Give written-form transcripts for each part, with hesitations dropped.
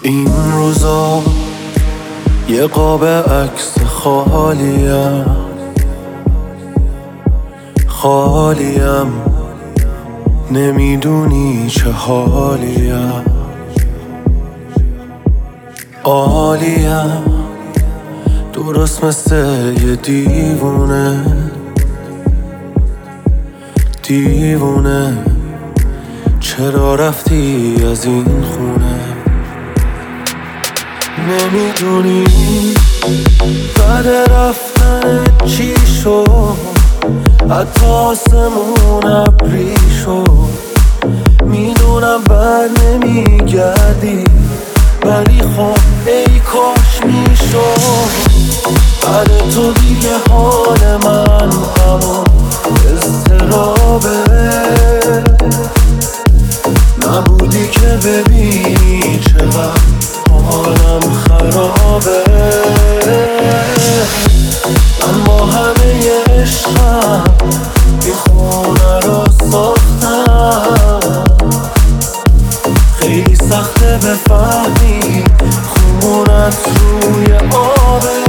این روزا یه قاب عکس خالیم نمیدونی چه حالیم، عالیم درست مثل یه دیوونه چرا رفتی از این خونه؟ نمیدونی بعد رفتن چی شد، حتی آسمون ابری شد. میدونم بر نمیگردی ولی خب ای کاش میشد. بعد تو دیگه حال من همون اضطرابه، نبودی که ببینی چقدر حالم خرابه. من با همه عشقم این خونه رو ساختم، خیلی سخته بفهمی خونت روی آبه.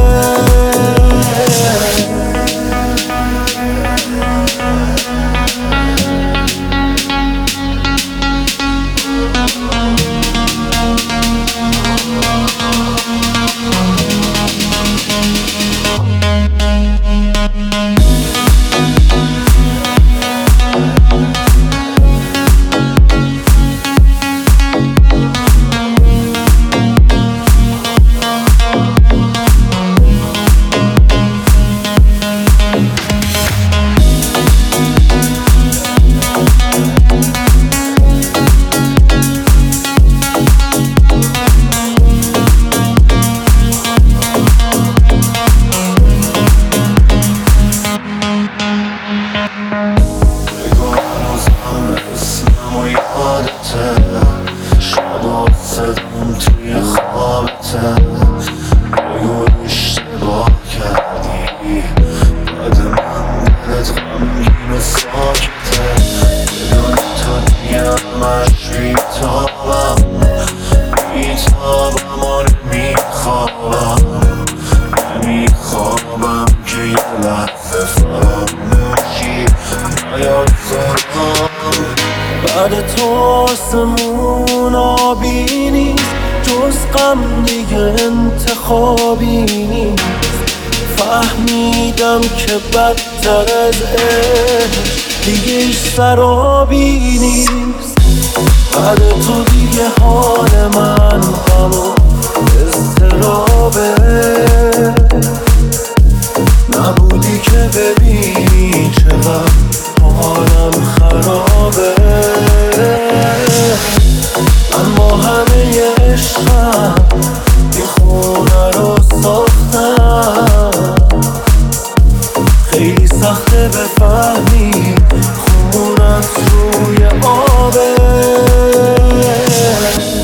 شبات صدام توی خوابته، بگو اشتباه کردی. بعد من دلت غمگین و ساکته، بدون تو دیگه همش بیتابم و نمیخوابم که یه لحظه فراموشی نیاد سرم. بعد تو آسمون آبی نیست، جز غم دیگه انتخابی نیست. فهمیدم که بدتر از عشق دیگه ایش سرابی نیست. بعد تو دیگه حال من همون اضطرابه، نبودی که ببینی چقدر حالم خرابه. من با همه عشقم این خونه رو ساختم، خیلی سخته بفهمی خونت روی آبه.